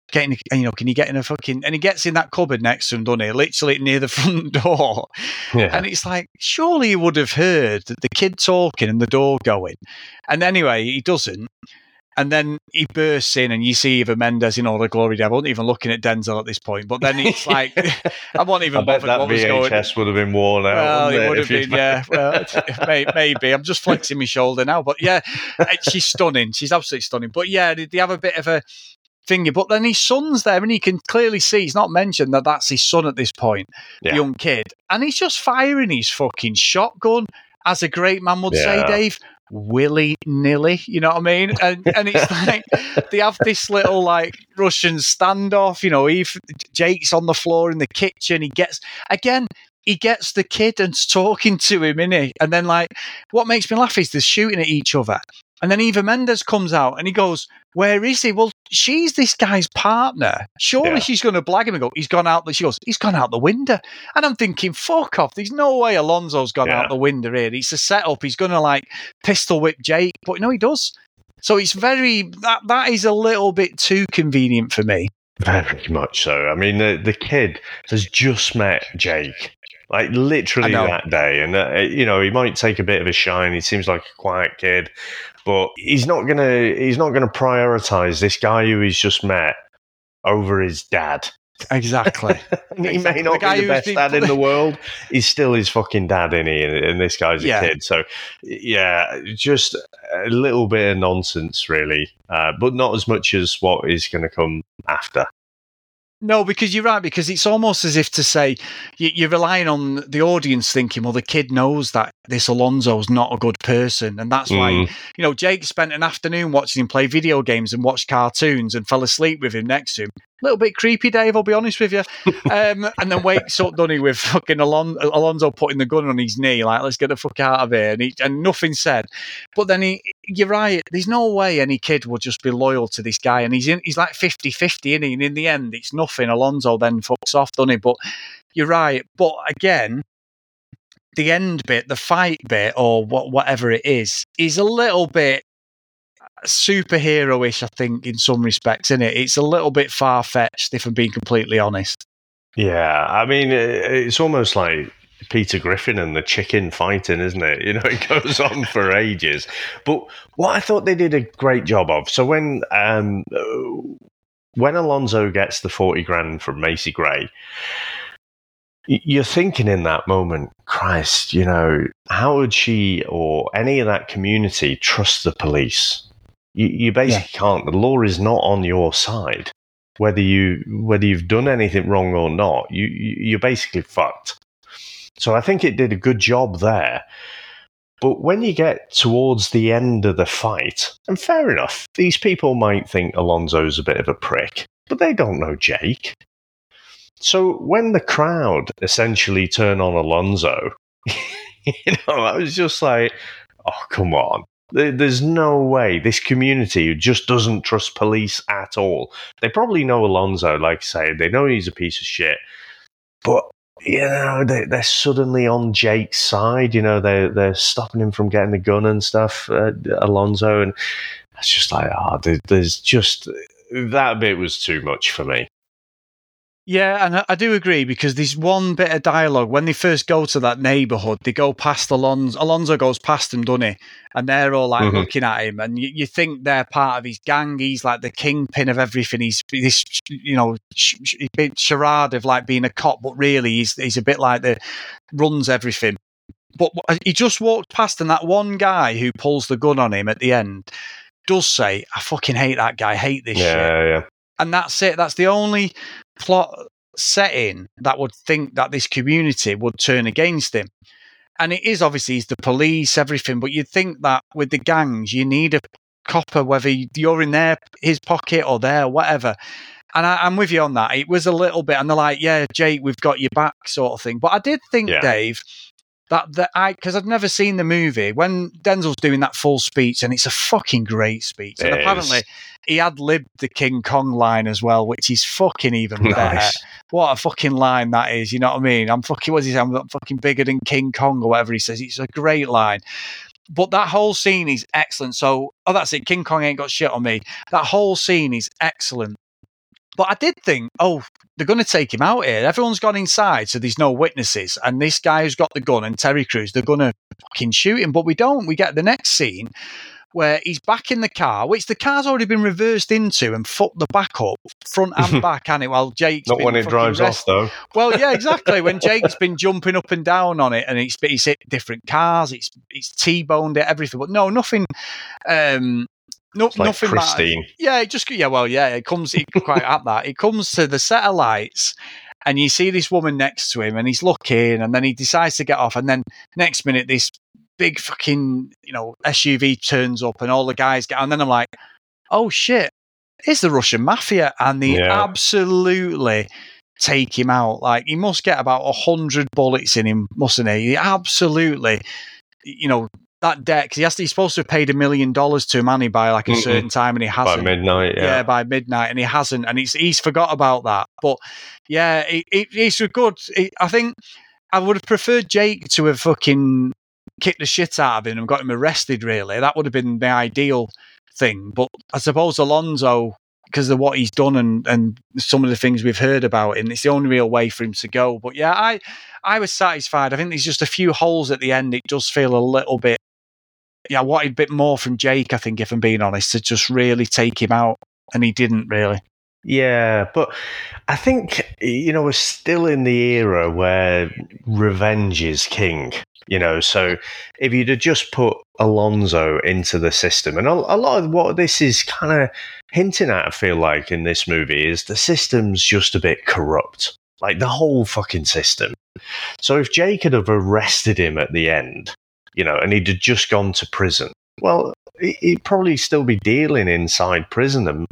can you get in a fucking, and he gets in that cupboard next to him, doesn't he? Literally near the front door. Yeah. And it's like, surely he would have heard the kid talking and the door going. And anyway, he doesn't. And then he bursts in, and you see Eva Mendes in all the glory. I wasn't even looking at Denzel at this point. But then it's like, I wasn't even bothered that what was going on. VHS would have been worn out. Well, it would if have been, yeah. Well, maybe. I'm just flexing my shoulder now. But yeah, she's stunning. She's absolutely stunning. But yeah, they have a bit of a thingy. But then his son's there, and you can clearly see he's not mentioned that that's his son at this point, the young kid. And he's just firing his fucking shotgun, as a great man would say, Dave. Willy-nilly, you know what I mean? And it's like they have this little like Russian standoff, Jake's on the floor in the kitchen, he gets the kid and's talking to him, innit? And then like what makes me laugh is they're shooting at each other. And then Eva Mendes comes out and he goes, where is he? Well, she's this guy's partner. Surely she's going to blag him and go, he's gone out. She goes, he's gone out the window. And I'm thinking, fuck off. There's no way Alonzo's gone out the window here. It's a setup. He's going to like pistol whip Jake. But no, he does. So it's that is a little bit too convenient for me. Very much so. I mean, the kid has just met Jake. Like literally that day, and he might take a bit of a shine. He seems like a quiet kid, but he's not gonna prioritize this guy who he's just met over his dad. Exactly. He may not be the best dad in the world. He's still his fucking dad, isn't he? And this guy's a kid. So yeah, just a little bit of nonsense, really, but not as much as what is going to come after. No, because you're right, because it's almost as if to say you're relying on the audience thinking, well, the kid knows that this Alonzo's not a good person. And that's why, Jake spent an afternoon watching him play video games and watched cartoons and fell asleep with him next to him. A little bit creepy, Dave, I'll be honest with you. And then wakes up, doesn't he, with fucking Alonzo putting the gun on his knee, like, let's get the fuck out of here. And nothing said. But then you're right, there's no way any kid will just be loyal to this guy. And he's like 50-50, isn't he? And in the end, it's nothing. Alonzo then fucks off, doesn't he? But you're right. But again, the end bit, the fight bit, or whatever it is a little bit superhero-ish, I think, in some respects, isn't it? It's a little bit far-fetched, if I'm being completely honest. Yeah, I mean, it's almost like Peter Griffin and the chicken fighting, isn't it? It goes on for ages. But what I thought they did a great job of, so when Alonzo gets the 40 grand from Macy Gray, you're thinking in that moment, Christ, how would she or any of that community trust the police? You basically can't. The law is not on your side. Whether you've done anything wrong or not, you're basically fucked. So I think it did a good job there. But when you get towards the end of the fight, and fair enough, these people might think Alonzo's a bit of a prick, but they don't know Jake. So when the crowd essentially turn on Alonzo, I was just like, oh, come on. There's no way this community who just doesn't trust police at all. They probably know Alonzo, like I say, they know he's a piece of shit. But, they're suddenly on Jake's side. They're stopping him from getting the gun and stuff, Alonzo. And it's just like, there's just, that bit was too much for me. Yeah, and I do agree, because there's one bit of dialogue. When they first go to that neighbourhood, they go past Alonzo. Alonzo goes past them, doesn't he? And they're all like looking at him, and you think they're part of his gang. He's like the kingpin of everything. He's this, charade of like being a cop, but really he's a bit like runs everything. But he just walked past, and that one guy who pulls the gun on him at the end does say, I fucking hate that guy, hate this shit. Yeah. And that's it. That's the only plot setting that would think that this community would turn against him. And it is obviously he's the police, everything, but you'd think that with the gangs, you need a copper, whether you're in his pocket or there, whatever. And I'm with you on that. It was a little bit, and they're like, yeah, Jake, we've got your back sort of thing. But I did think, Dave, because I'd never seen the movie, when Denzel's doing that full speech, and it's a fucking great speech. And apparently he ad-libbed the King Kong line as well, which is fucking even better. What a fucking line that is, you know what I mean? I'm fucking bigger than King Kong, or whatever he says. It's a great line. But that whole scene is excellent. So, that's it. King Kong ain't got shit on me. That whole scene is excellent. But I did think, they're going to take him out here. Everyone's gone inside, so there's no witnesses. And this guy who's got the gun and Terry Crews, they're going to fucking shoot him. But we don't. We get the next scene where he's back in the car, which the car's already been reversed into and fucked the back up, front and back, and while Jake's not when it drives off, though. Well, yeah, exactly. When Jake's been jumping up and down on it, and he's hit different cars, it's T-boned it, everything. But no, nothing. Nothing pristine. It comes quite at that. It comes to the set of lights, and you see this woman next to him, and he's looking, and then he decides to get off, and then next minute this big fucking SUV turns up, and all the guys get, and then I'm like, oh shit, it's the Russian mafia, and they absolutely take him out. Like, he must get about 100 bullets in him, mustn't he? He absolutely, that debt, because he's supposed to have paid $1 million to Manny by like a certain time, and he hasn't. By midnight, yeah, by midnight, and he hasn't, and he's forgot about that. But yeah, it's good. I think I would have preferred Jake to have fucking kicked the shit out of him and got him arrested. Really, that would have been the ideal thing. But I suppose Alonzo, because of what he's done and some of the things we've heard about him, it's the only real way for him to go. But yeah, I was satisfied. I think there's just a few holes at the end. It does feel a little bit. Yeah, I wanted a bit more from Jake, I think, if I'm being honest, to just really take him out, and he didn't really. Yeah, but I think, we're still in the era where revenge is king, so if you'd have just put Alonzo into the system, and a lot of what this is kind of hinting at, I feel like, in this movie, is the system's just a bit corrupt, like the whole fucking system. So if Jake could have arrested him at the end, and he'd have just gone to prison, well, he'd probably still be dealing inside prison. And,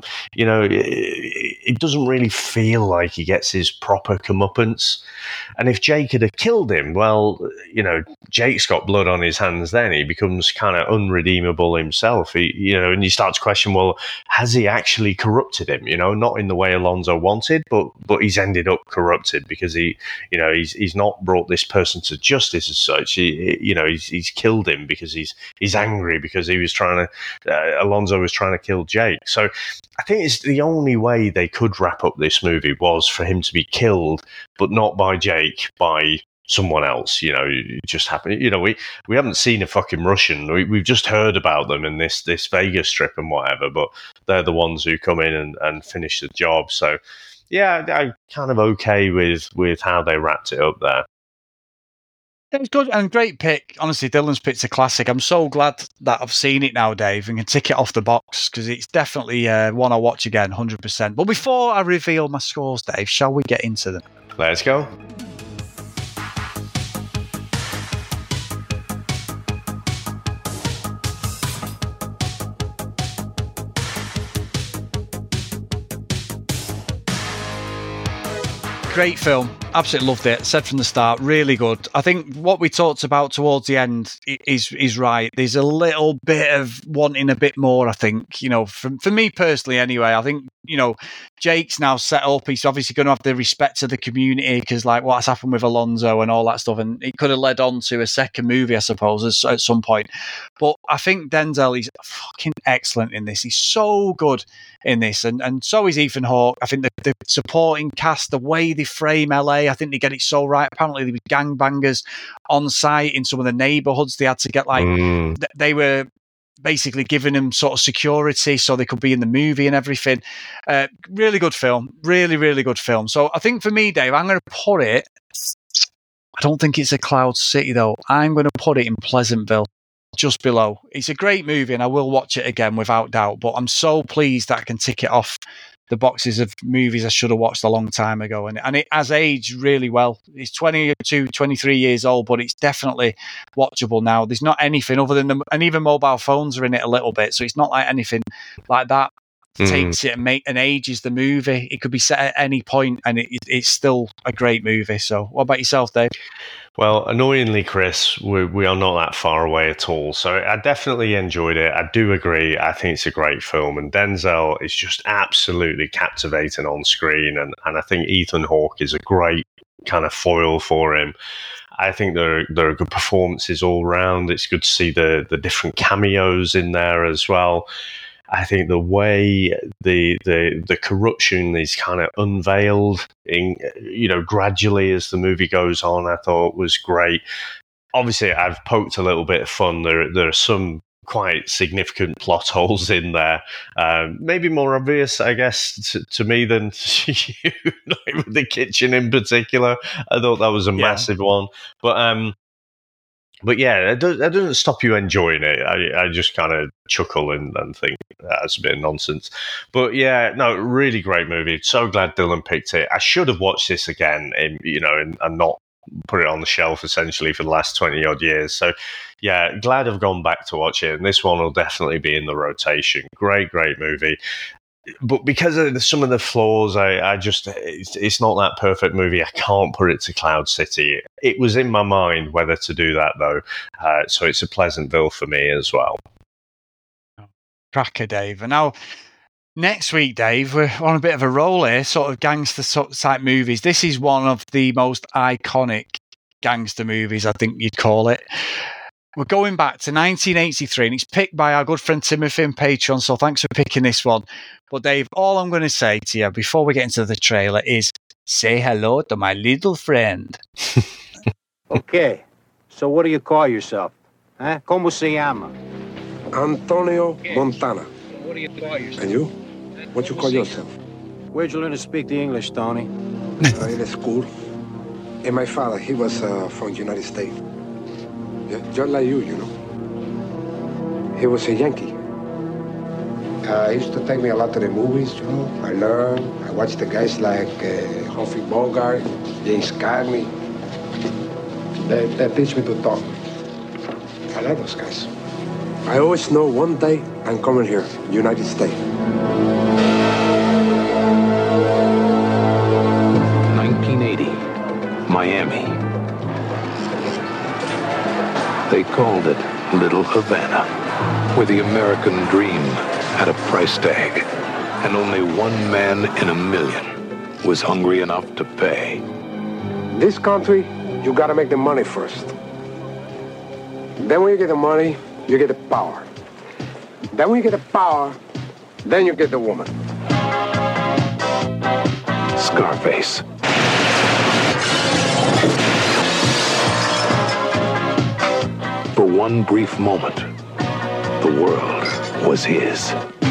it doesn't really feel like he gets his proper comeuppance. And if Jake had killed him, well, Jake's got blood on his hands then. He becomes kind of unredeemable himself. And you start to question, well, has he actually corrupted him? Not in the way Alonzo wanted, but he's ended up corrupted because he's not brought this person to justice as such. He's killed him because he's angry because he was Alonzo was trying to kill Jake. So I think it's the only way they could wrap up this movie was for him to be killed, but not by Jake, by someone else. It just happened. We haven't seen a fucking Russian. We've just heard about them in this Vegas trip and whatever, but they're the ones who come in and finish the job. So yeah, I'm kind of okay with how they wrapped it up there. It was good and great pick. Honestly, Dylan's pick's a classic. I'm so glad that I've seen it now, Dave, and can tick it off the box, because it's definitely one I watch again, 100%. But before I reveal my scores, Dave, shall we get into them? Let's go. Great film. Absolutely loved it. Said from the start, really good. I think what we talked about towards the end is right. There's a little bit of wanting a bit more, I think. For me personally anyway, I think, Jake's now set up. He's obviously going to have the respect of the community, because like what's happened with Alonzo and all that stuff, and it could have led on to a second movie, I suppose, at some point. But I think Denzel is fucking excellent in this. He's so good in this, and so is Ethan Hawke. I think the supporting cast, the way they frame LA, I think they get it so right. Apparently there were gangbangers on site in some of the neighborhoods. They had to get they were basically giving them sort of security so they could be in the movie and everything. Really good film. Really, really good film. So I think for me, Dave, I'm going to put it, I don't think it's a Cloud City though. I'm going to put it in Pleasantville, just below. It's a great movie and I will watch it again without doubt, but I'm so pleased that I can tick it off the boxes of movies I should have watched a long time ago. And it has aged really well. It's 22, 23 years old, but it's definitely watchable now. There's not anything other than and even mobile phones are in it a little bit. So it's not like anything like that takes it and ages the movie. It could be set at any point and it's still a great movie. So what about yourself, Dave? Well, annoyingly, Chris, we are not that far away at all. So I definitely enjoyed it. I do agree. I think it's a great film. And Denzel is just absolutely captivating on screen. And I think Ethan Hawke is a great kind of foil for him. I think there are good performances all round. It's good to see the different cameos in there as well. I think the way the corruption is kind of unveiled in, gradually as the movie goes on, I thought was great. Obviously, I've poked a little bit of fun. There are some quite significant plot holes in there. Maybe more obvious, I guess, to me than to you, like with the kitchen in particular. I thought that was a massive one. But yeah, that doesn't stop you enjoying it. I just kind of chuckle and think that's a bit of nonsense. But yeah, no, really great movie. So glad Dylan picked it. I should have watched this again, and not put it on the shelf essentially for the last 20 odd years. So yeah, glad I've gone back to watch it. And this one will definitely be in the rotation. Great movie. But because of some of the flaws, I just, it's not that perfect movie. I can't put it to Cloud City. It was in my mind whether to do that, though. So it's a Pleasantville for me as well. Cracker, Dave. And now, next week, Dave, we're on a bit of a roll here, sort of gangster-type movies. This is one of the most iconic gangster movies, I think you'd call it. We're going back to 1983, and it's picked by our good friend Timothy on Patreon, so thanks for picking this one. But Dave, all I'm going to say to you before we get into the trailer is say hello to my little friend. Okay, so what do you call yourself? Huh? ¿Cómo se llama? Antonio Montana. What do you call yourself? And you? What you call yourself? Where'd you learn to speak the English, Tony? In school. And my father, he was from the United States. Yeah, just like you know. He was a Yankee. He used to take me a lot to the movies, I learned. I watched the guys like Humphrey Bogart, James Cagney. They teach me to talk. I love those guys. I always know one day I'm coming here, United States. 1980, Miami. They called it Little Havana, where the American dream had a price tag, and only one man in a million was hungry enough to pay. This country, you gotta make the money first. Then when you get the money, you get the power. Then when you get the power, then you get the woman. Scarface. For one brief moment, the world was his.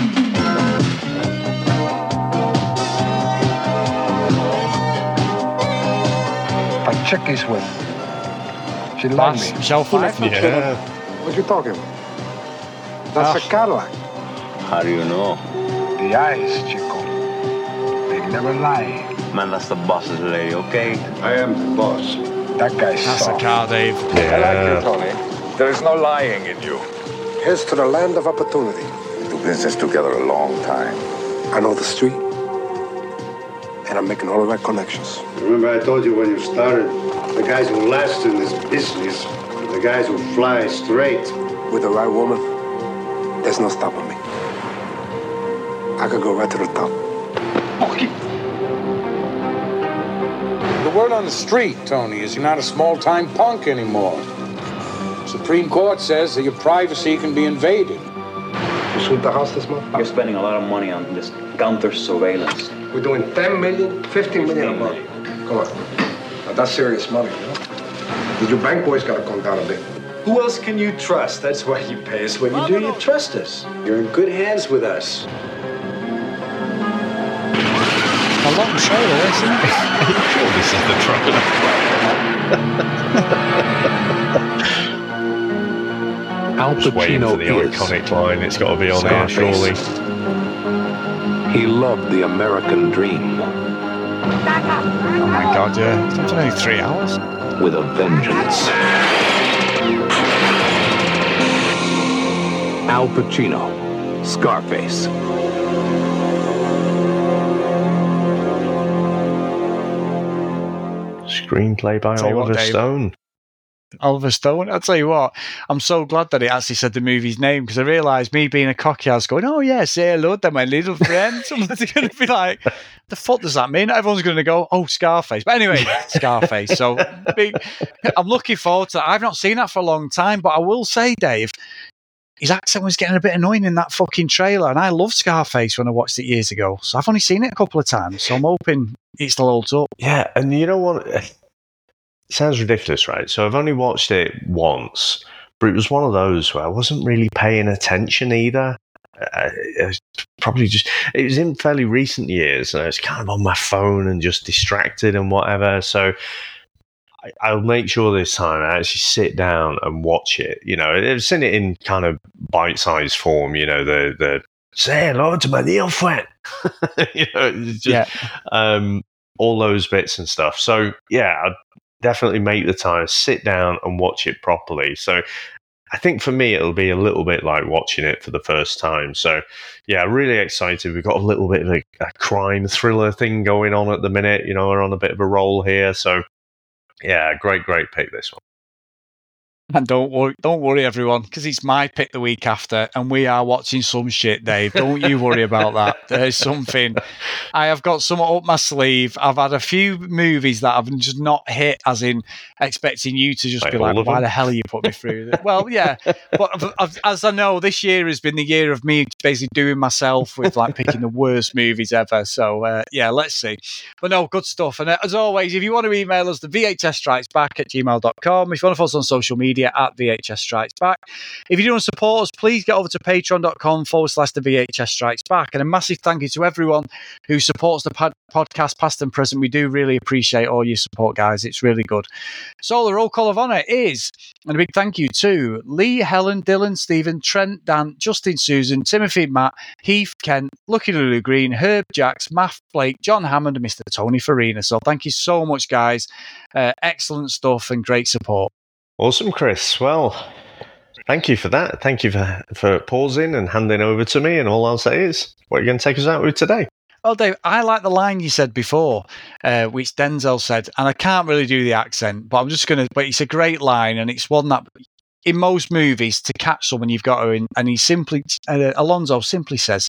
A chick he's with. She loved me. Michelle Pfeiffer. Yeah. What you talking about? That's a Cadillac. How do you know? The eyes, Chico. They never lie. Man, that's the boss's lady, okay? I am the boss. That guy's That's soft. a car, Dave. I like you, Tony. There is no lying in you. Here's to the land of opportunity. We do business together a long time. I know the street, and I'm making all the right connections. Remember I told you when you started, the guys who last in this business are the guys who fly straight. With the right woman, there's no stopping me. I could go right to the top. The word on the street, Tony, is you're not a small-time punk anymore. Supreme Court says that your privacy can be invaded. You sweep the house this month? You're spending a lot of money on this counter surveillance. We're doing 10 million, 15 million a month. Come on. Now, that's serious money, you know? Your bank boys gotta come down a bit. Who else can you trust? That's why you pay us what you do. You trust us. You're in good hands with us. A long trailer, isn't it? Sure, this is the Al Just waiting for Pacino the is iconic line. It's got to be on there, surely. He loved the American dream. Oh my God, yeah. It's only 3 hours. With a vengeance. Al Pacino, Scarface. Screenplay by Oliver Stone. Oliver Stone. I'll tell you what, I'm so glad that it actually said the movie's name, because I realised me being a cocky, I was going, oh yeah, say hello to my little friend. Someone's going to be like, the fuck does that mean? Everyone's going to go, oh, Scarface. But anyway, Scarface. So I'm looking forward to that. I've not seen that for a long time, but I will say, Dave, his accent was getting a bit annoying in that fucking trailer. And I loved Scarface when I watched it years ago. So I've only seen it a couple of times. So I'm hoping it still holds up. Yeah, and you know what? It sounds ridiculous, right? So I've only watched it once, but it was one of those where I wasn't really paying attention either. It was probably just, it was in fairly recent years, and I was kind of on my phone and just distracted and whatever. So I'll make sure this time I actually sit down and watch it. You know, I've seen it in kind of bite-sized form, you know, the say hello to my new friend. You know, just, all those bits and stuff. So, yeah, I'd definitely make the time, sit down and watch it properly. So I think for me, it'll be a little bit like watching it for the first time. So, yeah, really excited. We've got a little bit of a crime thriller thing going on at the minute. You know, we're on a bit of a roll here. So, yeah, great pick, this one. And don't worry, everyone, because it's my pick the week after, and we are watching some shit, Dave. Don't you worry about that. There's something. I have got some up my sleeve. I've had a few movies that I've just not hit, as in expecting you to just be like, why the hell are you putting me through this? Well, yeah, but as I know, this year has been the year of me basically doing myself with like picking the worst movies ever. So, yeah, let's see. But no, good stuff. And as always, if you want to email us, the VHSstrikesback@gmail.com. If you want to follow us on social media, at VHS Strikes Back. If you do want to support us, please get over to patreon.com/the VHS Strikes Back. And a massive thank you to everyone who supports the podcast, past and present. We do really appreciate all your support, guys. It's really good. So the roll call of honour is, and a big thank you to Lee, Helen, Dylan, Stephen, Trent, Dan, Justin, Susan, Timothy, Matt, Heath, Ken, Lucky Lulu Green, Herb, Jax, Matt, Blake, John Hammond, and Mr. Tony Farina. So thank you so much, guys. Excellent stuff and great support. Awesome, Chris. Well, thank you for that. Thank you for pausing and handing over to me. And all I'll say is, what are you going to take us out with today? Well, Dave, I like the line you said before, which Denzel said, and I can't really do the accent, but but it's a great line, and it's one that in most movies, to catch someone, you've got to, and he simply, Alonzo simply says,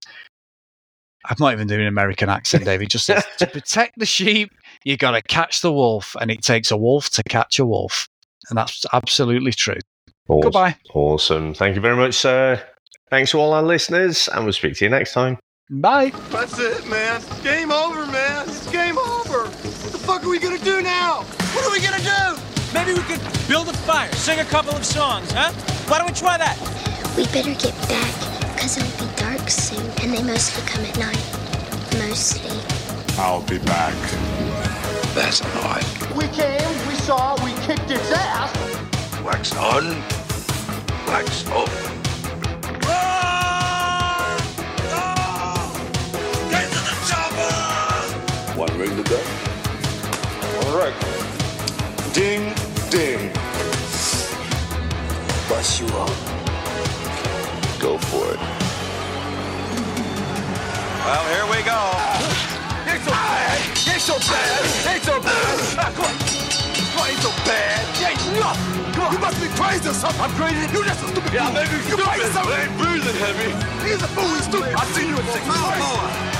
I'm not even doing an American accent, Dave. He just says, to protect the sheep, you got to catch the wolf, and it takes a wolf to catch a wolf. And that's absolutely true. Awesome. Goodbye. Awesome. Thank you very much, sir. Thanks to all our listeners, and we'll speak to you next time. Bye. That's it, man. Game over, man. It's game over. What the fuck are we going to do now? What are we going to do? Maybe we could build a fire, sing a couple of songs, huh? Why don't we try that? We better get back, because it'll be dark soon, and they mostly come at night. Mostly. I'll be back. That's not. We came, we saw, we kicked its ass. Wax on, wax off. Get to the chopper! One ring to go. All right. Ding, ding. Bust you up. Go for it. Well, here we go. Ain't so bad. Ain't so bad. Ain't so bad. Come on. Ain't so bad. Ain't nothing. Come on. You must be crazy or something. I'm crazy. You just a stupid. Yeah, maybe you're stupid. I ain't breathing heavy. He's a fool. He's stupid. I've seen you at 6 months.